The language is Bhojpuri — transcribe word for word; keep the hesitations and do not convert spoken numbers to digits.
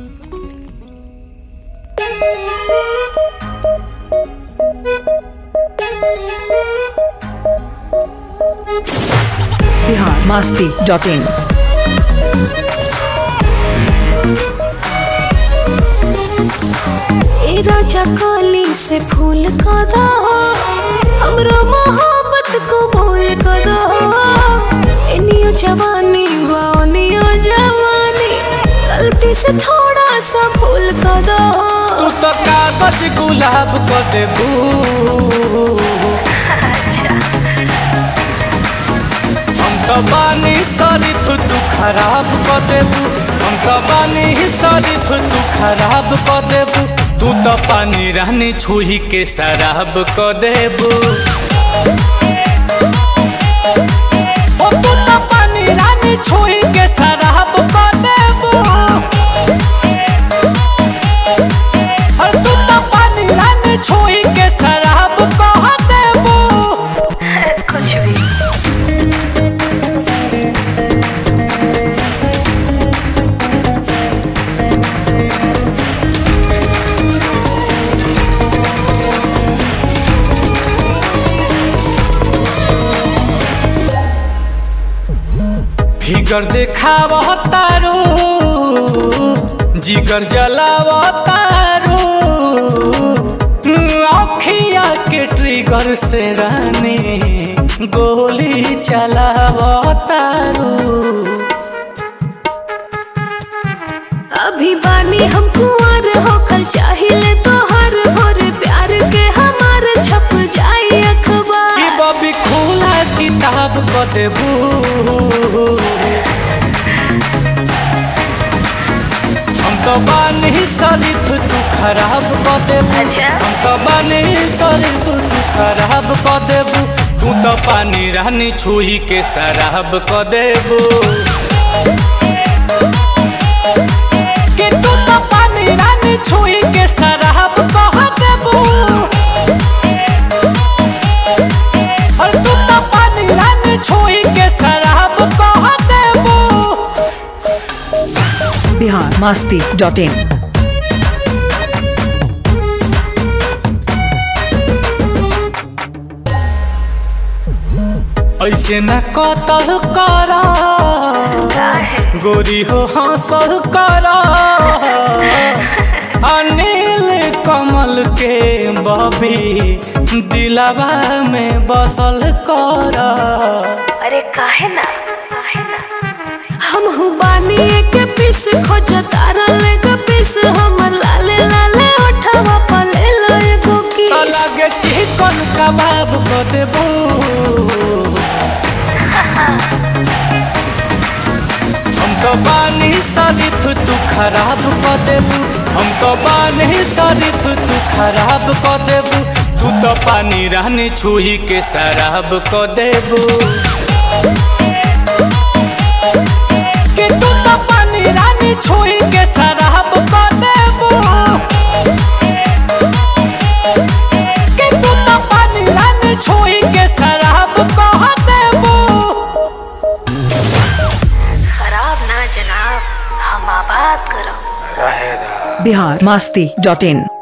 बिहार मस्ती डॉट इन। ए राजा कली से फूल का दो, हमरो मोहब्बत को बोल का दो। इनियो जवानी वानियो जवानी, गलती से थोड़ा सा फूल का दो। तू तो कागज गुलाब को देबू, हम तो बानी शरीफ तू खराब को देबू। हम तो बानी शरीफ तू खराब को देबू। तू तो पानी रानी छुही के शराब को देबू। ओ तू तो पानी रानी छुही के शराब को देबू। और तू तो पानी रानी छुही के शराब को देबू। कुछ भी फिगर देखाव तारू, जिगर जलाव तारू। अखिया के ट्रिगर से रानी गोली चलाव तारू। अभी बानी हम कुंवर होखल चाहिए तो हर भोर प्यार के हमार छप जाई अखबार। ई बबी खुला किताब को देबू। हम तो बानी शरीफ तू खराब को देबू। हम तो बानी शरीफ तू खराब को देबू। तू तो पानी रानी छुही के शराब को देबू। कि तू तो पानी रानी छुही के शराब को देबू। और तू तो पानी रानी छुही के शराब को देबू। Bihar Masti dot in. ऐसे न कतल करा गोरी हो हंसल करा। अनिल कमल के बबी दिलावा में बसल करा। अरे काहे ना हम हूँ बानी एक पीस खोज तारा लेगा पीस हमर लाले लाले उठावा पले लगो की। लगे चिकन कबाब को देबू। हम तो बानी शरीफ तू खराब को देबू। हम तो बानी शरीफ तू खराब को देबू। तू तो पानी रानी छुही के शराब को देबू। कि तू तो पानी रानी छुही के शराब को देबू। कि तू तो पानी रानी छुही के शराब को देबू। खराब ना जनाब, हम आबाद करो। बिहार मस्ती डॉट इन।